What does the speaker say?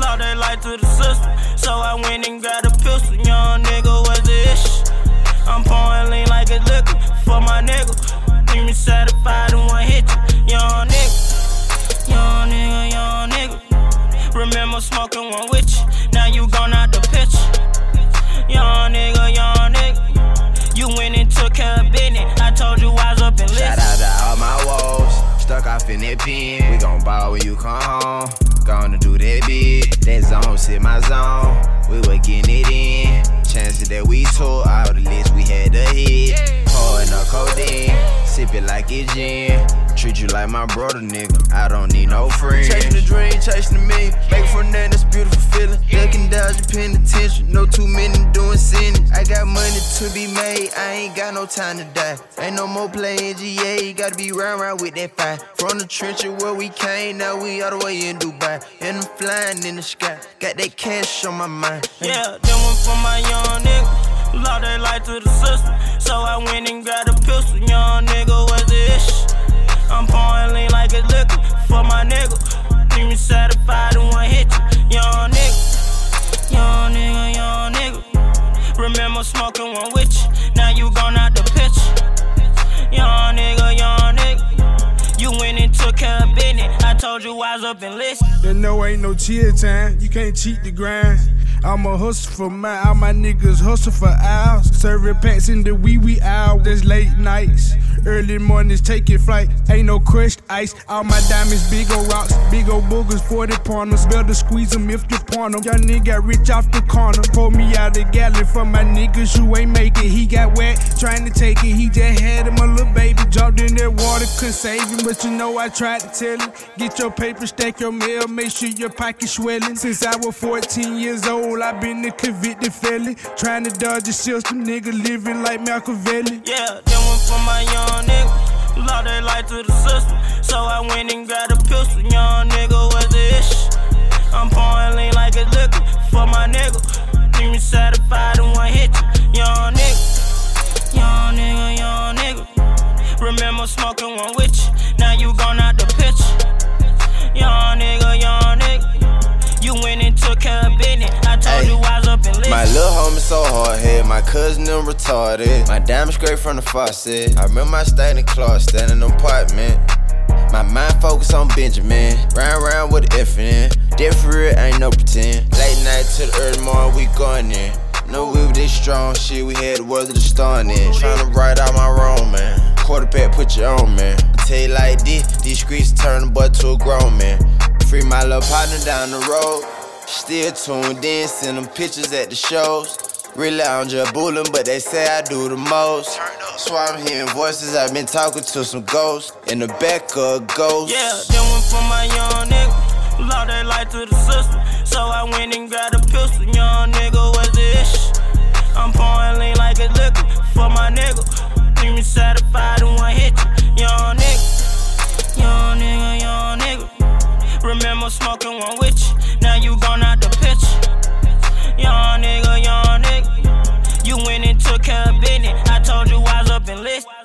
Lost their life to the system, so I went and got a pistol. Young nigga, what's the issue? I'm pouring lean like it's liquor for my nigga. Leave me satisfied and one hit you. Young nigga, young nigga, young nigga. Remember smoking one with you, now you gone out the picture. Young nigga, young nigga. You went and took care of business. I told you I was up and listen. Shout out to all my woes, stuck off in that pen. We gon' ball when you come home. Gonna do that big. That zone sit my zone. We were getting it in. Chances that we took all the list we had to hit. Pouring up codeine, sip it like it's gin. Treat you like my brother, nigga. I don't need no friends. Chasing the dream, chasing the million. Make for nothing, that's a beautiful feeling. Ducking, dodging, paying attention. No 2 minutes doing sinning. I got money to be made. I ain't got no time to die. Ain't no more playing GA. Gotta be round with that fire. From the trenches where we came, now we all the way in Dubai. And I'm flying in the sky. Got that cash on my mind. Yeah, that one for my young nigga. Lost their life to the system, so I went and got a pistol. Young nigga, what's the issue? I'm pouring lean like it's liquor for my nigga. Leave me satisfied and one hit you. Young nigga, young nigga, young nigga. Remember smoking one with you, now you gone out the picture. Young nigga, young nigga. You went and took care of business. I told you I was up and listen. There no ain't no chill time, you can't cheat the grind. I'm a hustle for mine, all my niggas hustle for hours. Serving packs in the wee hours, there's late nights. Early mornings taking flight, ain't no crushed ice. All my diamonds, big ol' rocks, big ol' boogers, 40 pointers. Better squeeze them if you point them. Young nigga got rich off the corner. Pull me out the galley for my niggas who ain't make it. He got wet, trying to take it. He just had him a little baby. Jumped in that water, couldn't save him. But you know I tried to tell him. Get your paper, stack your mail, make sure your pocket swelling. Since I was 14 years old, I been a convicted felon. Trying to dodge the system, nigga living like Machiavelli. Yeah, that one for my young nigga. Lost their life to the system, so I went and got a pistol. Young nigga, what's the issue? I'm pouring lean like it's liquor for my nigga. Leave me satisfied and one hit you. Young nigga, young nigga, young nigga. Remember smoking one with you, now you gone out the picture. Young nigga, young nigga. You went and took care of business. I told you I was up and listen. My little homie so hard head, my cousin them retarded. My diamond straight from the faucet. I remember I stayed in Clark, standing in an apartment. My mind focused on Benjamin. Round with the F in. Dead for real, ain't no pretend. Late night to the early morning, we going in. Know we were this strong, shit, we had the world of the storm in. Tryna write out my wrong, man. Quarterback, put you on, man. I tell you like this, these streets turn the boy to a grown man. Free my little partner down the road. Still tuned in, send them pictures at the shows. Really, I'm just bullying, but they say I do the most. So I'm hearing voices, I've been talking to some ghosts. In the back of ghosts. Yeah, that one for my young nigga. Lost their life to the system, so I went and got a pistol. Young nigga, what's the issue? I'm pouring lean like it's liquor for my nigga. Leave me satisfied and one hit you. Young nigga, young nigga, young nigga. Remember smoking one with you, now you gone out the picture. Young nigga, young nigga. You went and took care of business. I told you I was up and listen.